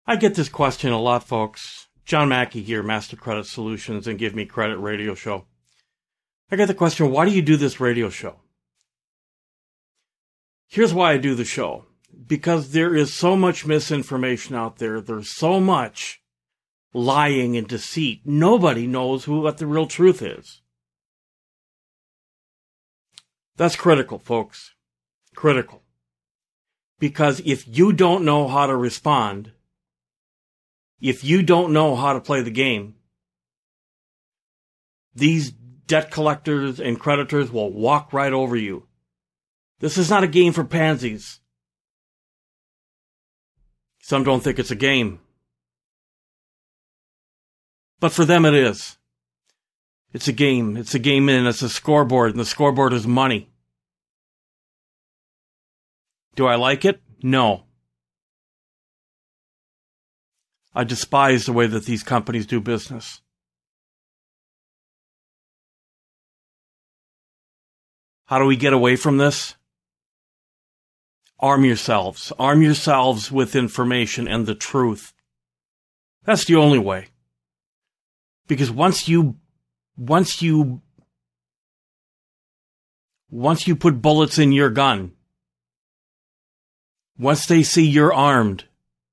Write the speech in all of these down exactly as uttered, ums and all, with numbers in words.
I get this question a lot, folks. John Mackey here, Master Credit Solutions and Give Me Credit radio show. I get the question, why do you do this radio show? Here's why I do the show. Because there is so much misinformation out there. There's so much lying and deceit. Nobody knows who what the real truth is. That's critical, folks. Critical. Because if you don't know how to respond, if you don't know how to play the game, these debt collectors and creditors will walk right over you. This is not a game for pansies. Some don't think it's a game. But for them it is. It's a game. It's a game and it's a scoreboard, and the scoreboard is money. Do I like it? No. I despise the way that these companies do business. How do we get away from this? Arm yourselves. Arm yourselves with information and the truth. That's the only way. Because once you, once you, once you put bullets in your gun, once they see you're armed,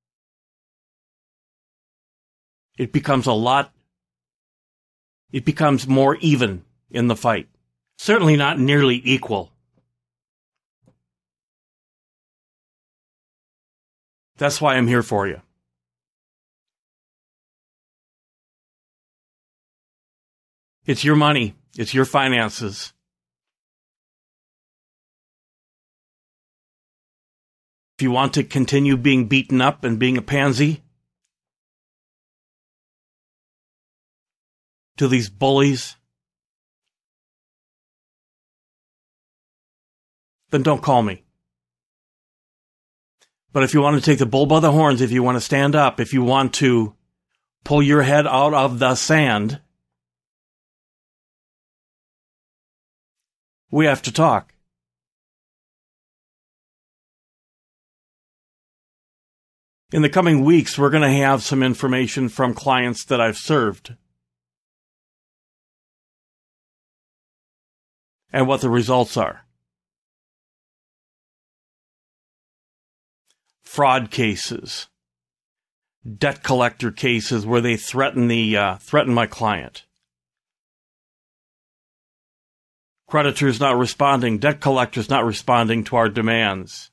it becomes a lot, it becomes more even in the fight. Certainly not nearly equal. That's why I'm here for you. It's your money. It's your finances. If you want to continue being beaten up and being a pansy to these bullies, then don't call me. But if you want to take the bull by the horns, if you want to stand up, if you want to pull your head out of the sand, we have to talk. In the coming weeks, we're going to have some information from clients that I've served and what the results are. Fraud cases, debt collector cases where they threaten the uh, threaten my client. Creditors not responding, debt collectors not responding to our demands.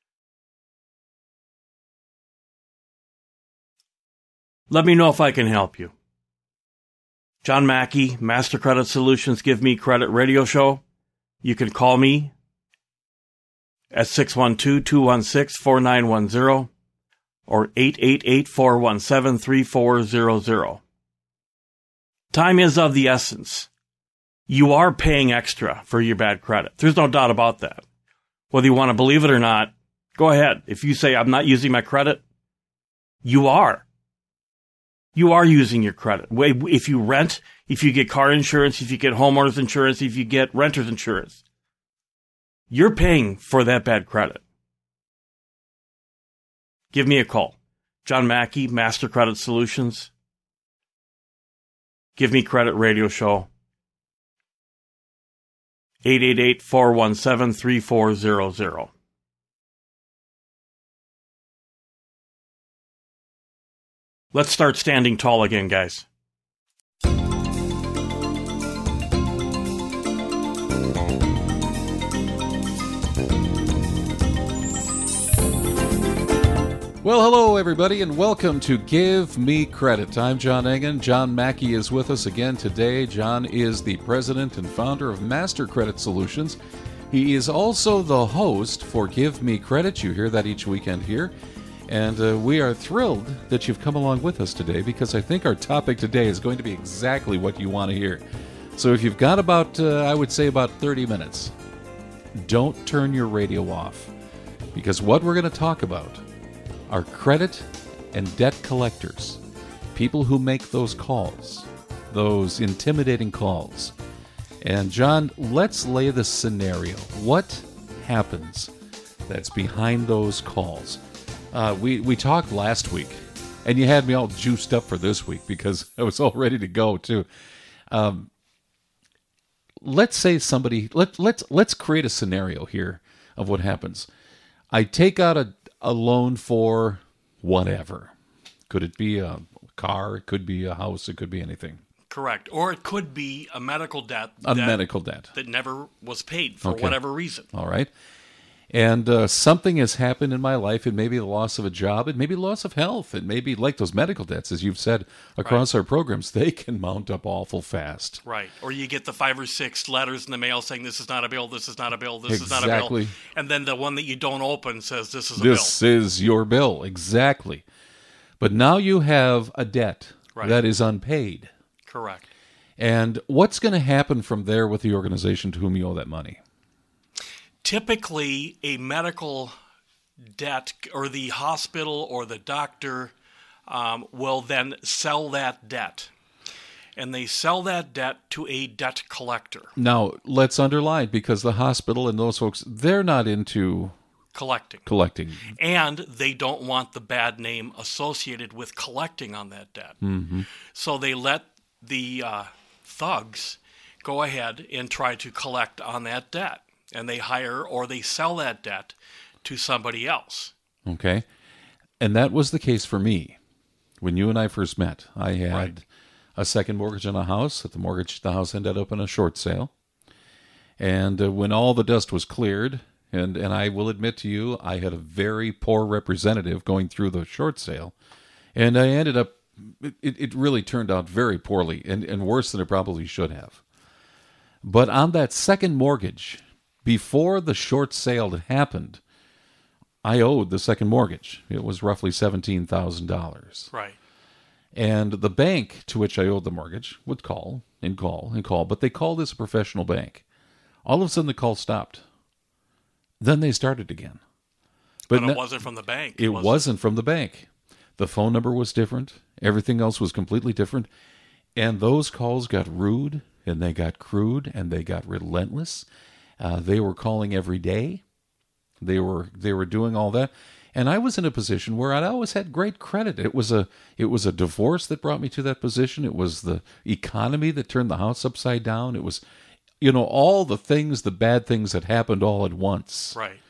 Let me know if I can help you. John Mackey, Master Credit Solutions, Give Me Credit radio show. You can call me at six one two, two one six, four nine one zero or eight eight eight, four one seven, three four zero zero. Time is of the essence. You are paying extra for your bad credit. There's no doubt about that. Whether you want to believe it or not, go ahead. If you say, I'm not using my credit, you are. You are using your credit. If you rent, if you get car insurance, if you get homeowners insurance, if you get renter's insurance, you're paying for that bad credit. Give me a call. John Mackey, Master Credit Solutions. Give Me Credit radio show. eight eight eight, four one seven, three four zero zero. Let's start standing tall again, guys. Well, hello, everybody, and welcome to Give Me Credit. I'm John Engen. John Mackey is with us again today. John is the president and founder of Master Credit Solutions. He is also the host for Give Me Credit. You hear that each weekend here. And uh, we are thrilled that you've come along with us today, because I think our topic today is going to be exactly what you want to hear. So if you've got about, uh, I would say about thirty minutes, don't turn your radio off, because what we're going to talk about are credit and debt collectors, people who make those calls, those intimidating calls. And John, let's lay the scenario. What happens that's behind those calls? Uh, we, we talked last week And you had me all juiced up for this week because I was all ready to go too. Um, let's say somebody let let's let's create a scenario here of what happens. I take out a a loan for whatever. Could it be a car? It could be a house. It could be anything. Correct. Or it could be a medical debt. A that, medical debt. That never was paid for Okay. whatever reason. All right. And uh, something has happened in my life. It may be the loss of a job. It may be loss of health. It may be like those medical debts, as you've said, across Right. our programs. They can mount up awful fast. Right. Or you get the five or six letters in the mail saying this is not a bill, this is not a bill, this is not a Exactly. bill. And then the one that you don't open says this is a This bill. is your bill. Exactly. But now you have a debt Right. that is unpaid. Correct. And what's going to happen from there with the organization to whom you owe that money? Typically, a medical debt or the hospital or the doctor um, will then sell that debt. And they sell that debt to a debt collector. Now, let's underline, because the hospital and those folks, they're not into Collecting. collecting. And they don't want the bad name associated with collecting on that debt. Mm-hmm. So they let the uh, thugs go ahead and try to collect on that debt. And they hire or they sell that debt to somebody else. Okay. And that was the case for me. When you and I first met, I had Right. a second mortgage on a house. That the mortgage, the house ended up in a short sale. And uh, when all the dust was cleared, and, and I will admit to you, I had a very poor representative going through the short sale. And I ended up, it, it really turned out very poorly and, and worse than it probably should have. But on that second mortgage, before the short sale had happened, I owed the second mortgage. It was roughly seventeen thousand dollars. Right. And the bank to which I owed the mortgage would call and call and call, but they called as a professional bank. All of a sudden, the call stopped. Then they started again. But, no- it wasn't from the bank. it was wasn't from the bank. The phone number was different. Everything else was completely different. And those calls got rude, and they got crude, and they got relentless. Uh, they were calling every day. They were they were doing all that, and I was in a position where I always had great credit. It was a it was a divorce that brought me to that position. It was the economy that turned the house upside down. It was, you know, all the things, the bad things that happened all at once. Right.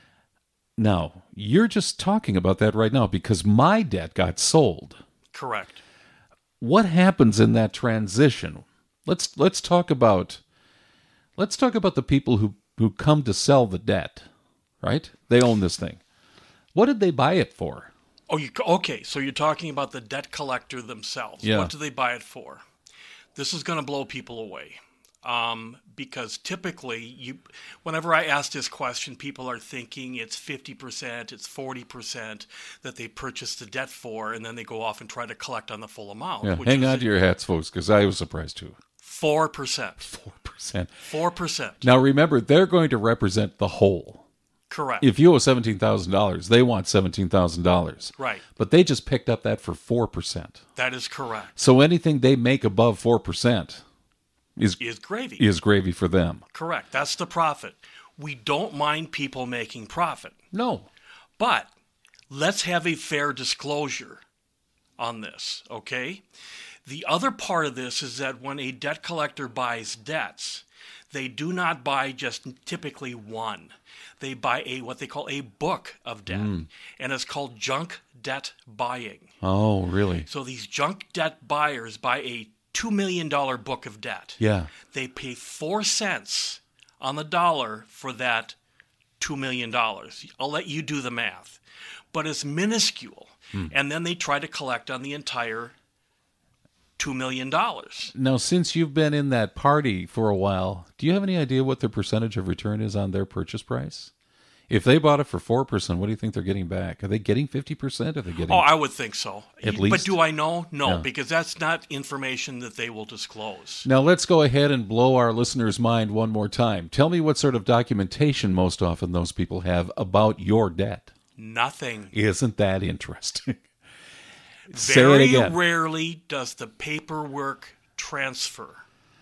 Now you're just talking about that right now because my debt got sold. Correct. What happens in that transition? Let's let's talk about let's talk about the people who, who come to sell the debt, right? They own this thing. What did they buy it for? Oh, you okay? So you're talking about the debt collector themselves. Yeah. What do they buy it for? This is going to blow people away, um, because typically, you, whenever I ask this question, people are thinking it's fifty percent, it's forty percent that they purchased the debt for, and then they go off and try to collect on the full amount. Yeah, which hang is on to your hats, folks, because I was surprised too. four percent. Four percent. Four percent. Now remember, they're going to represent the whole. Correct. If you owe seventeen thousand dollars, they want seventeen thousand dollars. Right. But they just picked up that for four percent. That is correct. So anything they make above four percent is Is gravy. is gravy for them. Correct. That's the profit. We don't mind people making profit. No. But let's have a fair disclosure on this, okay? The other part of this is that when a debt collector buys debts, they do not buy just typically one. They buy a what they call a book of debt, and it's called junk debt buying. Oh, really? So these junk debt buyers buy a two million dollars book of debt. Yeah. They pay four cents on the dollar for that two million dollars. I'll let you do the math. But it's minuscule. And then they try to collect on the entire two million dollars. Now, since you've been in that party for a while, do you have any idea what their percentage of return is on their purchase price? If they bought it for four percent, what do you think they're getting back? Are they getting fifty percent? Are they getting... Oh, I would think so. At But least? do I know? No, Yeah. because that's not information that they will disclose. Now, let's go ahead and blow our listeners' mind one more time. Tell me what sort of documentation most often those people have about your debt. Nothing. Isn't that interesting? Say Very it again. rarely does the paperwork transfer.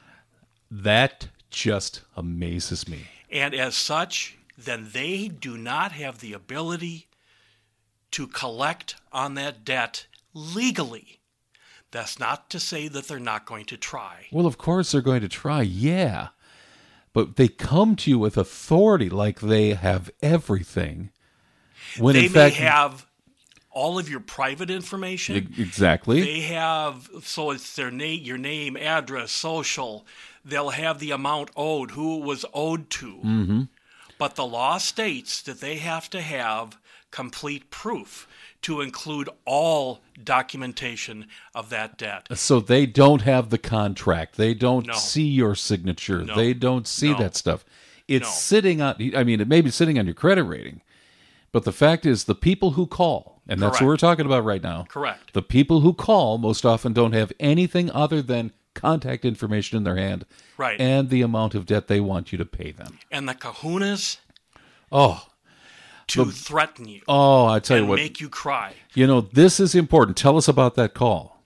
That just amazes me. And as such, then they do not have the ability to collect on that debt legally. That's not to say that they're not going to try. Well, of course they're going to try, yeah. But they come to you with authority like they have everything. When they in fact, may have all of your private information. Exactly. They have, so it's their name, your name, address, social. They'll have the amount owed, who it was owed to. Mm-hmm. But the law states that they have to have complete proof to include all documentation of that debt. So they don't have the contract. They don't No. see your signature. No. They don't see No. that stuff. It's No. sitting on, I mean, it may be sitting on your credit rating, but the fact is the people who call, and that's Correct. what we're talking about right now. Correct. The people who call most often don't have anything other than contact information in their hand Right. and the amount of debt they want you to pay them. And the kahunas Oh, to threaten you oh, I tell you and what, make you cry. you know, this is important. Tell us about that call.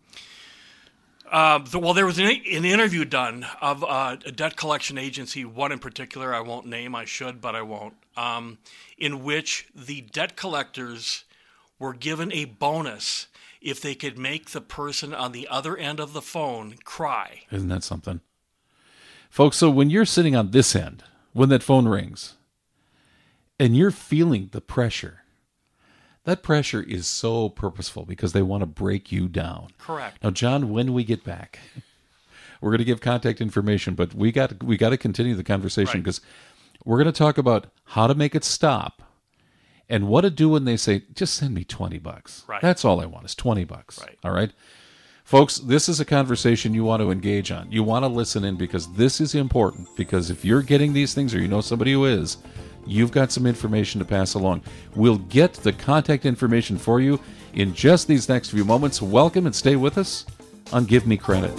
Uh, the, well, there was an, an interview done of uh, a debt collection agency, one in particular I won't name, I should, but I won't, um, in which the debt collectors were given a bonus if they could make the person on the other end of the phone cry. Isn't that something? Folks, so when you're sitting on this end, when that phone rings, and you're feeling the pressure, that pressure is so purposeful because they want to break you down. Correct. Now, John, when we get back, we're going to give contact information, but we got we got to continue the conversation Right. because we're going to talk about how to make it stop and what to do when they say, just send me twenty bucks. Right. That's all I want is twenty bucks. Right. All right. Folks, this is a conversation you want to engage on. You want to listen in because this is important. Because if you're getting these things or you know somebody who is, you've got some information to pass along. We'll get the contact information for you in just these next few moments. Welcome and stay with us on Give Me Credit.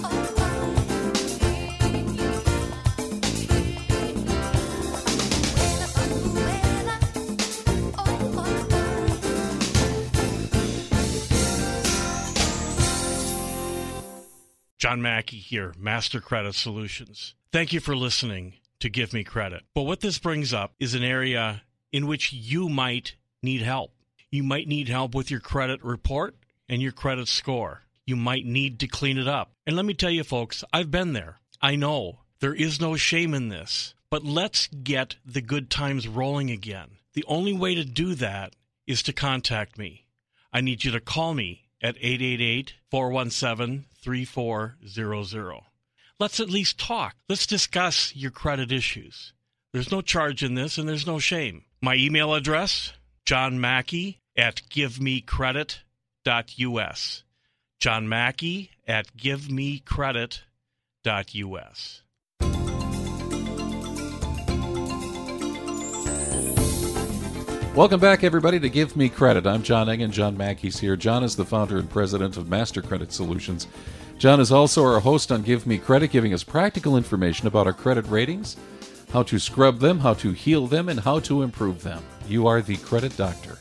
John Mackey here, Master Credit Solutions. Thank you for listening to Give Me Credit. But what this brings up is an area in which you might need help. You might need help with your credit report and your credit score. You might need to clean it up. And let me tell you, folks, I've been there. I know there is no shame in this. But let's get the good times rolling again. The only way to do that is to contact me. I need you to call me at eight eight eight, four one seven, three four zero zero. Let's at least talk. Let's discuss your credit issues. There's no charge in this, and there's no shame. My email address, John Mackey at give me credit dot U S. John Mackey at give me credit dot U S. Welcome back, everybody, to Give Me Credit. I'm John Engen. John Mackey's here. John is the founder and president of Master Credit Solutions. John is also our host on Give Me Credit, giving us practical information about our credit ratings, how to scrub them, how to heal them, and how to improve them. You are the credit doctor.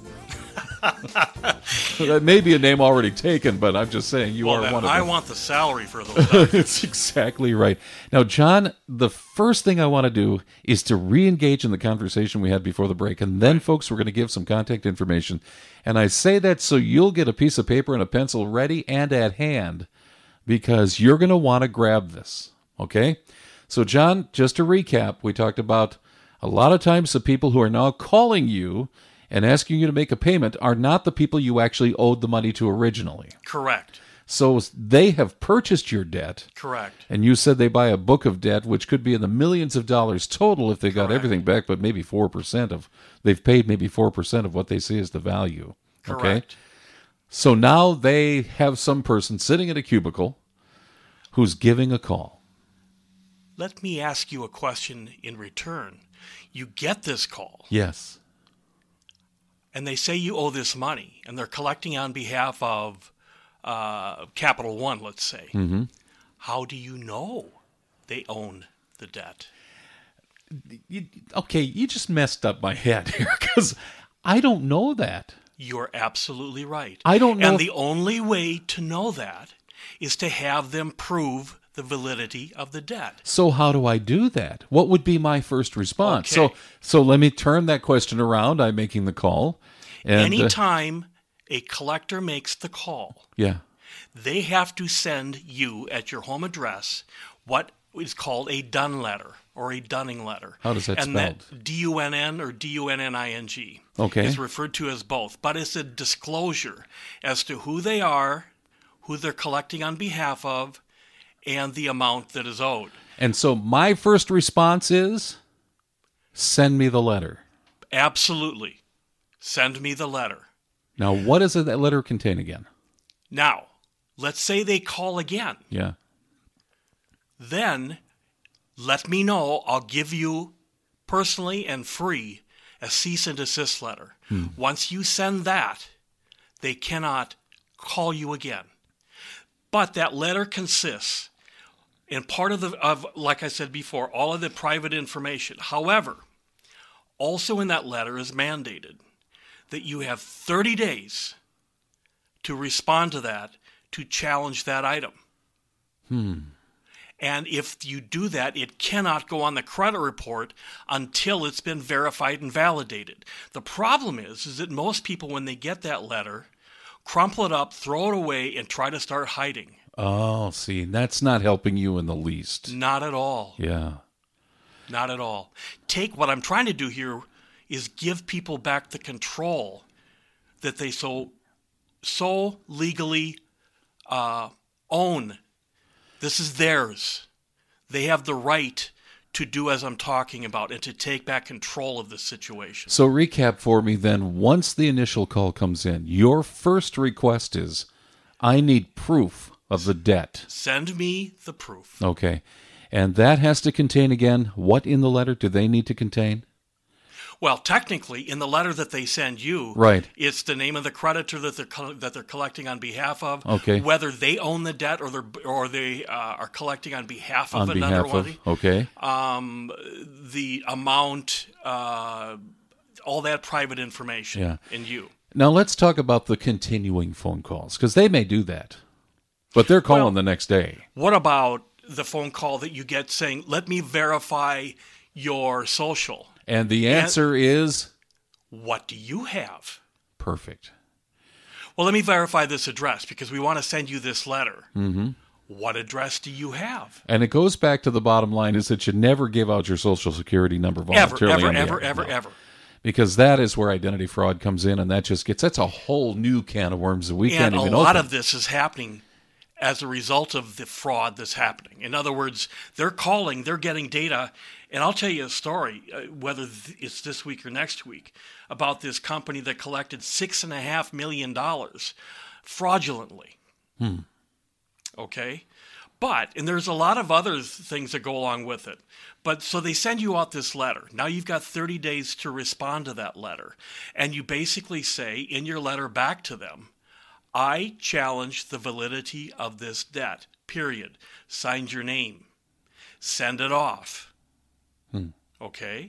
That may be a name already taken, but I'm just saying you well, are then one of I them. want the salary for those doctors. That's exactly right. Now, John, the first thing I want to do is to re-engage in the conversation we had before the break. And then, folks, we're going to give some contact information. And I say that so you'll get a piece of paper and a pencil ready and at hand because you're going to want to grab this. Okay? So, John, just to recap, we talked about a lot of times the people who are now calling you and asking you to make a payment are not the people you actually owed the money to originally. Correct. So they have purchased your debt. Correct. And you said they buy a book of debt, which could be in the millions of dollars total if they got Correct. everything back, but maybe four percent of, they've paid maybe four percent of what they see as the value. Okay? Correct. So now they have some person sitting in a cubicle who's giving a call. Let me ask you a question in return. You get this call, Yes. and they say you owe this money, and they're collecting on behalf of uh, Capital One, let's say. Mm-hmm. How do you know they own the debt? You, okay, you just messed up my head here because I don't know that. You're absolutely right. I don't know And if- the only way to know that is to have them prove the validity of the debt. So how do I do that? What would be my first response? Okay. So so let me turn that question around. I'm making the call. And, uh, Anytime a collector makes the call, Yeah. they have to send you at your home address what is called a Dunn letter or a Dunning letter. How does that and spelled? That D U N N or D U N N I N G Okay. is referred to as both. But it's a disclosure as to who they are, who they're collecting on behalf of, and the amount that is owed. And so my first response is, send me the letter. Absolutely. Send me the letter. Now, what does that letter contain again? Now, let's say they call again. Yeah. Then let me know. I'll give you personally and free a cease and desist letter. Hmm. Once you send that, they cannot call you again. But that letter consists in part of the, of, like I said before, all of the private information. However, also in that letter is mandated that you have thirty days to respond to that, to challenge that item. Hmm. And if you do that, it cannot go on the credit report until it's been verified and validated. The problem is, is that most people, when they get that letter, crumple it up, throw it away, and try to start hiding. Oh, see, that's not helping you in the least. Not at all. Yeah. Not at all. Take what I'm trying to do here is give people back the control that they so so legally uh, own. This is theirs. They have the right to do as I'm talking about and to take back control of the situation. So recap for me then. Once the initial call comes in, your first request is, I need proof of the debt. Send me the proof. Okay. And that has to contain, again, what in the letter do they need to contain? Well, technically, in the letter that they send you, Right. it's the name of the creditor that they're co- that they're collecting on behalf of. Okay. Whether they own the debt or they're or they uh, are collecting on behalf of On another behalf one. of, okay. Um, the amount, uh, all that private information Yeah. in you. Now let's talk about the continuing phone calls, because they may do that. But they're calling Well- the next day. What about the phone call that you get saying, "Let me verify your social"? And the answer is What do you have? perfect. Well, let me verify this address because we want to send you this letter. Mm-hmm. What address do you have? And it goes back to the bottom line is that you never give out your Social Security number Ever, voluntarily. ever, on the ever, air. ever, No. ever. Because that is where identity fraud comes in, and that just gets, that's a whole new can of worms that we And can't a even lot open. of this is happening as a result of the fraud that's happening. In other words, they're calling, they're getting data, and I'll tell you a story, uh, whether th- it's this week or next week, about this company that collected six and a half million dollars fraudulently. Hmm. Okay? But, and there's a lot of other things that go along with it. But so they send you out this letter. Now you've got thirty days to respond to that letter. And you basically say in your letter back to them, I challenge the validity of this debt, period. Signed your name. Send it off. Hmm. Okay?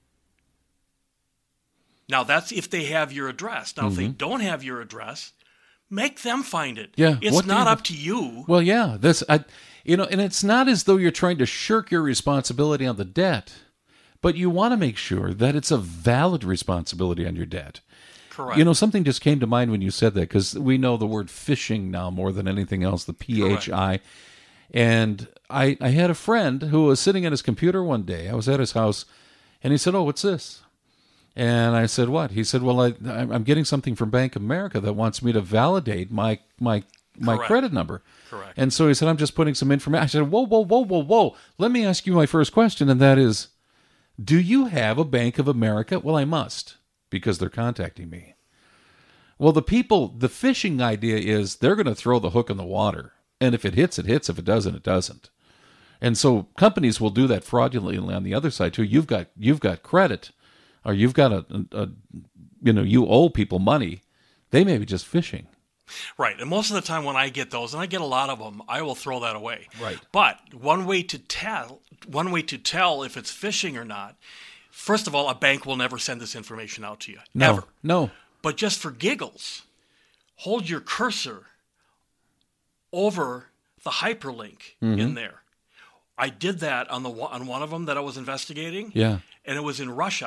Now that's if they have your address. Now Mm-hmm. if they don't have your address, make them find it. Yeah, It's what do not you- up to you. Well, yeah, this, I, you know, and it's not as though you're trying to shirk your responsibility on the debt, but you want to make sure that it's a valid responsibility on your debt. Correct. You know, something just came to mind when you said that, because we know the word phishing now more than anything else, the P H I. And I, I had a friend who was sitting at his computer one day. I was at his house, and he said, oh, what's this? And I said, what? He said, well, I, I'm getting something from Bank of America that wants me to validate my my my Correct. credit number. Correct. And so he said, I'm just putting some information. I said, whoa, whoa, whoa, whoa, whoa. Let me ask you my first question, and that is, do you have a Bank of America? Well, I must, because they're contacting me. Well, the people, the phishing idea is they're going to throw the hook in the water. And if it hits, it hits. If it doesn't, it doesn't. And so companies will do that fraudulently on the other side too. You've got you've got credit, or you've got a, a, a you know, you owe people money. They may be just phishing. Right. And most of the time when I get those, and I get a lot of them, I will throw that away. Right. But one way to tell, one way to tell if it's phishing or not, first of all, a bank will never send this information out to you. No, Ever. no. But just for giggles, hold your cursor over the hyperlink Mm-hmm. in there. I did that on the on one of them that I was investigating. Yeah. And it was in Russia.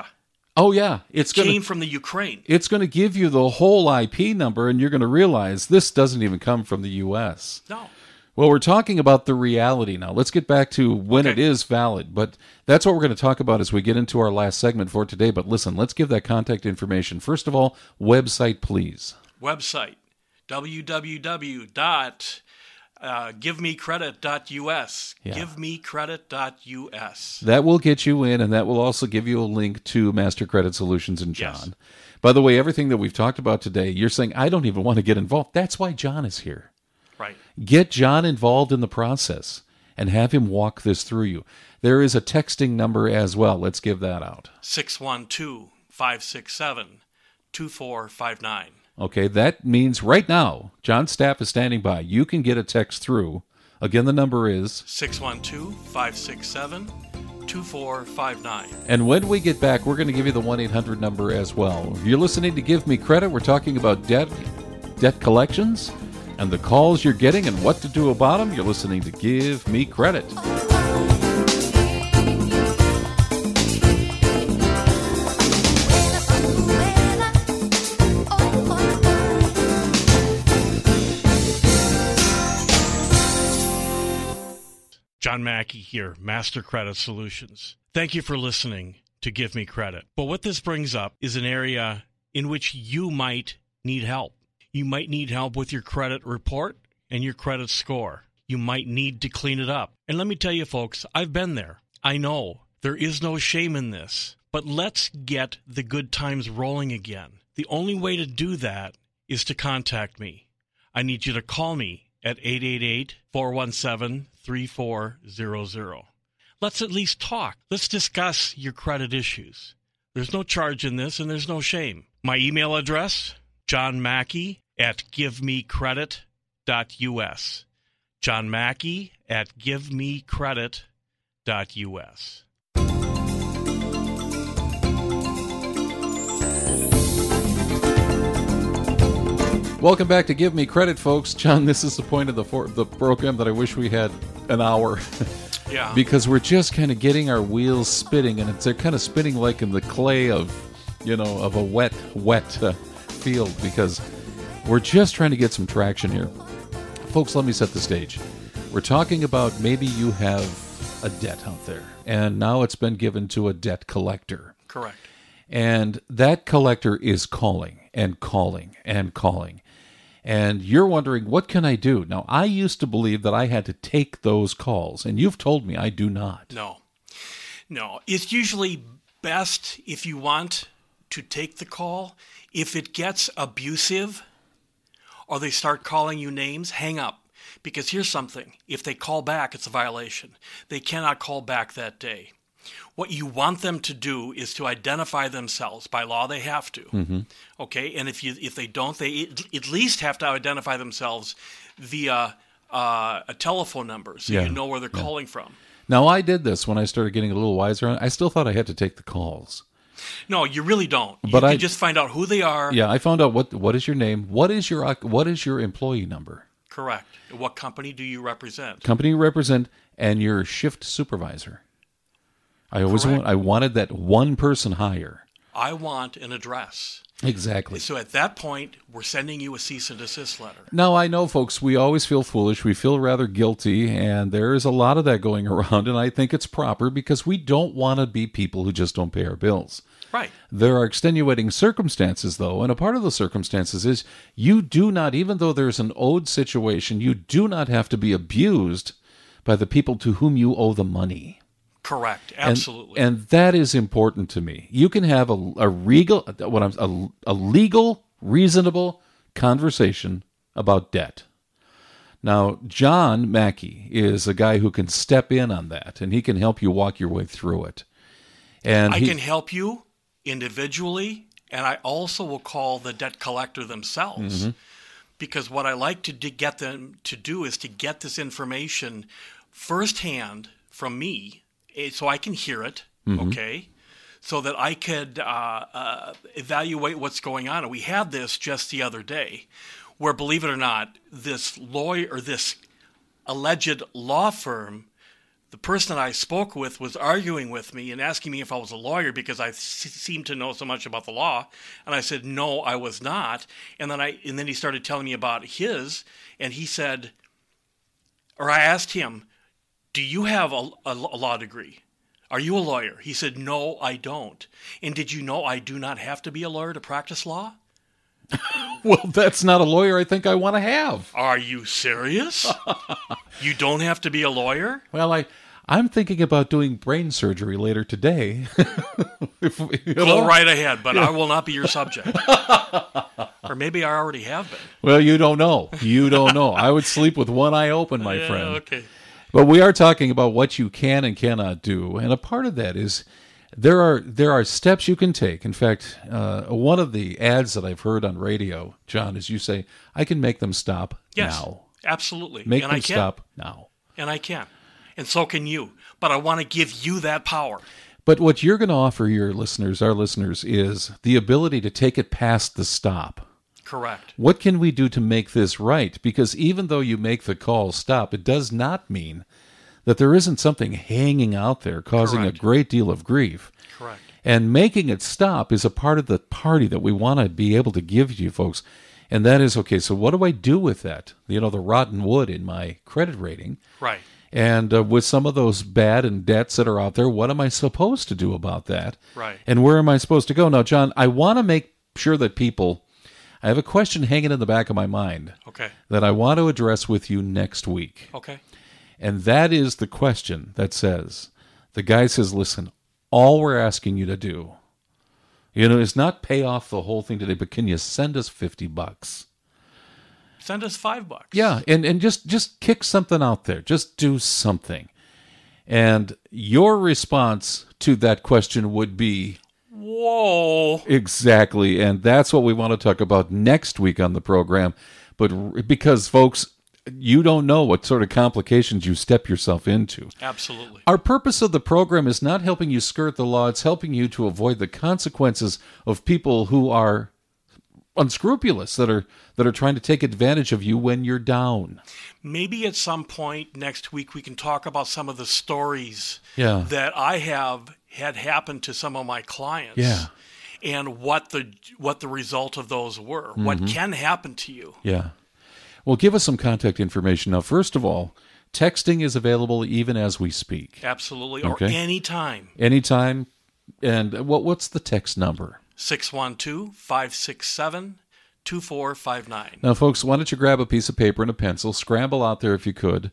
Oh, yeah. It's Came going from the Ukraine. It's going to give you the whole I P number, and you're going to realize this doesn't even come from the U S. No. Well, we're talking about the reality now. Let's get back to when Okay. it is valid. But that's what we're going to talk about as we get into our last segment for today. But listen, let's give that contact information. First of all, website, please. Website, w w w dot give me credit dot u s. Yeah. give me credit dot u s. That will get you in, and that will also give you a link to Master Credit Solutions and John. Yes. By the way, everything that we've talked about today, you're saying, I don't even want to get involved. That's why John is here. Right. Get John involved in the process and have him walk this through you. There is a texting number as well. Let's give that out. six one two, five six seven, two four five nine. Okay, that means right now, John's staff is standing by. You can get a text through. Again, the number is... six one two, five six seven, two four five nine. And when we get back, we're going to give you the one eight hundred number as well. You're listening to Give Me Credit. We're talking about debt, debt collections, and the calls you're getting and what to do about them. You're listening to Give Me Credit. John Mackey here, Master Credit Solutions. Thank you for listening to Give Me Credit. But what this brings up is an area in which you might need help. You might need help with your credit report and your credit score. You might need to clean it up. And let me tell you, folks, I've been there. I know there is no shame in this. But let's get the good times rolling again. The only way to do that is to contact me. I need you to call me at eight eight eight, four one seven, three four zero zero. Let's at least talk. Let's discuss your credit issues. There's no charge in this, and there's no shame. My email address, John Mackey at give me credit dot u s. John Mackey at give me credit dot u s. Welcome back to Give Me Credit, folks. John, this is the point of the for- the program that I wish we had an hour. Yeah. Because we're just kind of getting our wheels spinning, and it's they're kind of spinning like in the clay of, you know, of a wet, wet uh, field, because we're just trying to get some traction here. Folks, let me set the stage. We're talking about maybe you have a debt out there, and now it's been given to a debt collector. Correct. And that collector is calling and calling and calling. And you're wondering, what can I do? Now, I used to believe that I had to take those calls, and you've told me I do not. No. No. It's usually best if you want to take the call. If it gets abusive or they start calling you names, hang up. Because here's something. If they call back, it's a violation. They cannot call back that day. What you want them to do is to identify themselves. By law, they have to. Mm-hmm. Okay, and if you if they don't, they at least have to identify themselves via uh, a telephone number, so Yeah. you know where they're Yeah. calling from. Now, I did this when I started getting a little wiser on it. I still thought I had to take the calls. No, you really don't. You But can I- just find out who they are. Yeah, I found out what what is your name, what is your what is your employee number, Correct. What company do you represent? company you represent, and your shift supervisor. I always Correct. want, I wanted that one person higher. I want an address. Exactly. So at that point, we're sending you a cease and desist letter. Now, I know, folks, we always feel foolish. We feel rather guilty, and there is a lot of that going around, and I think it's proper because we don't want to be people who just don't pay our bills. Right. There are extenuating circumstances, though, and a part of the circumstances is you do not, even though there's an owed situation, you do not have to be abused by the people to whom you owe the money. Correct. And- Absolutely. And, that is important to me. You can have a, a regal, what I'm, a, a legal, reasonable conversation about debt. Now, John Mackey is a guy who can step in on that, and he can help you walk your way through it. And I he, can help you individually, and I also will call the debt collector themselves. Mm-hmm. Because what I like to d- get them to do is to get this information firsthand from me, eh, so I can hear it, Mm-hmm. okay? So that I could uh, uh, evaluate what's going on. And we had this just the other day, where, believe it or not, this lawyer or this alleged law firm the person that I spoke with was arguing with me and asking me if I was a lawyer because I s- seemed to know so much about the law. And I said, no, I was not. And then I and then he started telling me about his, and he said, or I asked him, do you have a, a, a law degree? Are you a lawyer? He said, no, I don't. And did you know I do not have to be a lawyer to practice law? Well, that's not a lawyer I think I want to have. Are you serious? You don't have to be a lawyer? Well, I, I'm thinking about doing brain surgery later today. if, you know? Go right ahead, but yeah. I will not be your subject. Or maybe I already have been. Well, you don't know. You don't know. I would sleep with one eye open, my yeah, friend. Okay. But we are talking about what you can and cannot do, and a part of that is there are there are steps you can take. In fact, uh, one of the ads that I've heard on radio, John, is you say, I can make them stop yes, now. Absolutely. Make and them I can. stop now. And I can. And so can you. But I want to give you that power. But what you're going to offer your listeners, our listeners, is the ability to take it past the stop. Correct. What can we do to make this right? Because even though you make the call stop, it does not mean that there isn't something hanging out there causing Correct. a great deal of grief. Correct. And making it stop is a part of the party that we want to be able to give you folks. And that is, okay, so what do I do with that? You know, the rotten wood in my credit rating. Right. And uh, with some of those bad and debts that are out there, what am I supposed to do about that? Right. And where am I supposed to go? Now, John, I want to make sure that people... I have a question hanging in the back of my mind Okay. that I want to address with you next week. Okay. And that is the question that says, the guy says, listen, all we're asking you to do, you know, is not pay off the whole thing today, but can you send us fifty bucks? Send us five bucks. Yeah, and, and just, just kick something out there. Just do something. And your response to that question would be, whoa. Exactly, and that's what we want to talk about next week on the program. But because, folks, you don't know what sort of complications you step yourself into. Absolutely. Our purpose of the program is not helping you skirt the law. It's helping you to avoid the consequences of people who are unscrupulous, that are that are trying to take advantage of you when you're down. Maybe at some point next week we can talk about some of the stories Yeah. that I have had happened to some of my clients. Yeah. And what the what the result of those were. Mm-hmm. What can happen to you. Yeah. Well, give us some contact information. Now, first of all, texting is available even as we speak. Absolutely. Okay. Or anytime. Anytime. And what what's the text number? six one two, five six seven, two four five nine. Now, folks, why don't you grab a piece of paper and a pencil, scramble out there if you could.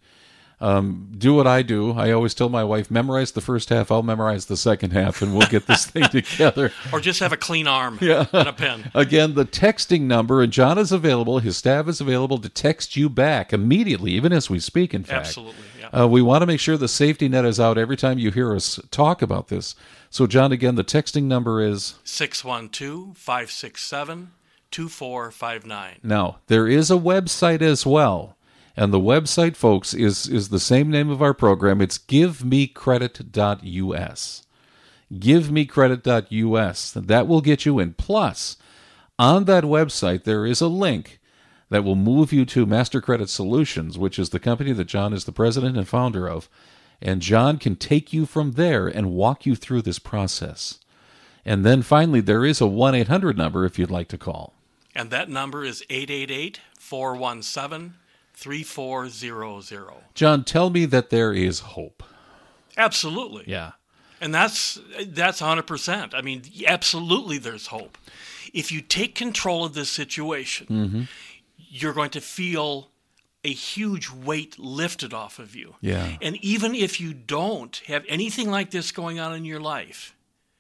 Um, do what I do. I always tell my wife, memorize the first half, I'll memorize the second half, and we'll get this thing together. Or just have a clean arm Yeah. and a pen. Again, the texting number, and John is available, his staff is available to text you back immediately, even as we speak, in fact. Absolutely, yeah. Uh, we want to make sure the safety net is out every time you hear us talk about this. So, John, again, the texting number is? six one two, five six seven, two four five nine. Now, there is a website as well. And the website, folks, is, is the same name of our program. It's give me credit dot U S. give me credit dot U S. That will get you in. Plus, on that website, there is a link that will move you to Master Credit Solutions, which is the company that John is the president and founder of. And John can take you from there and walk you through this process. And then finally, there is a one eight hundred number if you'd like to call. And that number is eight eight eight, four one seven, three four zero zero. John, tell me that there is hope. Absolutely. Yeah. And that's that's one hundred percent. I mean, absolutely there's hope. If you take control of this situation, Mm-hmm. you're going to feel a huge weight lifted off of you. Yeah. And even if you don't have anything like this going on in your life,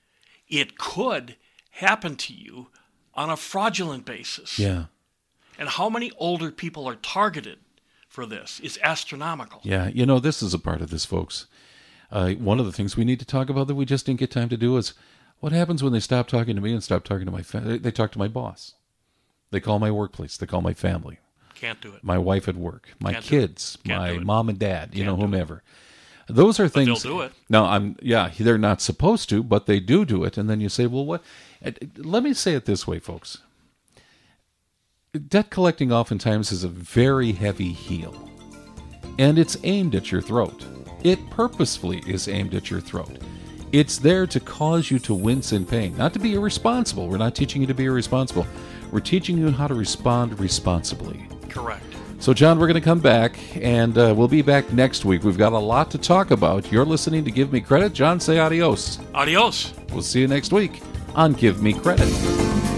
it could happen to you on a fraudulent basis. Yeah. And how many older people are targeted for this is astronomical. Yeah. You know, this is a part of this, folks. Uh, one of the things we need to talk about that we just didn't get time to do is what happens when they stop talking to me and stop talking to my family. They, they talk to my boss. They call my workplace. They call my family. Can't do it. My wife at work. My Can't do kids. it. Can't My do it. mom and dad. You Can't know, do it. whomever. Those are things. they'll do it. No, I'm. Yeah, they're not supposed to, but they do do it. And then you say, well, what? Let me say it this way, folks. Debt collecting oftentimes is a very heavy heel, and it's aimed at your throat. It purposefully is aimed at your throat. It's there to cause you to wince in pain, not to be irresponsible. We're not teaching you to be irresponsible. We're teaching you how to respond responsibly. Correct. So, John, we're going to come back, and uh, we'll be back next week. We've got a lot to talk about. You're listening to Give Me Credit. John, say adios. Adios. We'll see you next week on Give Me Credit.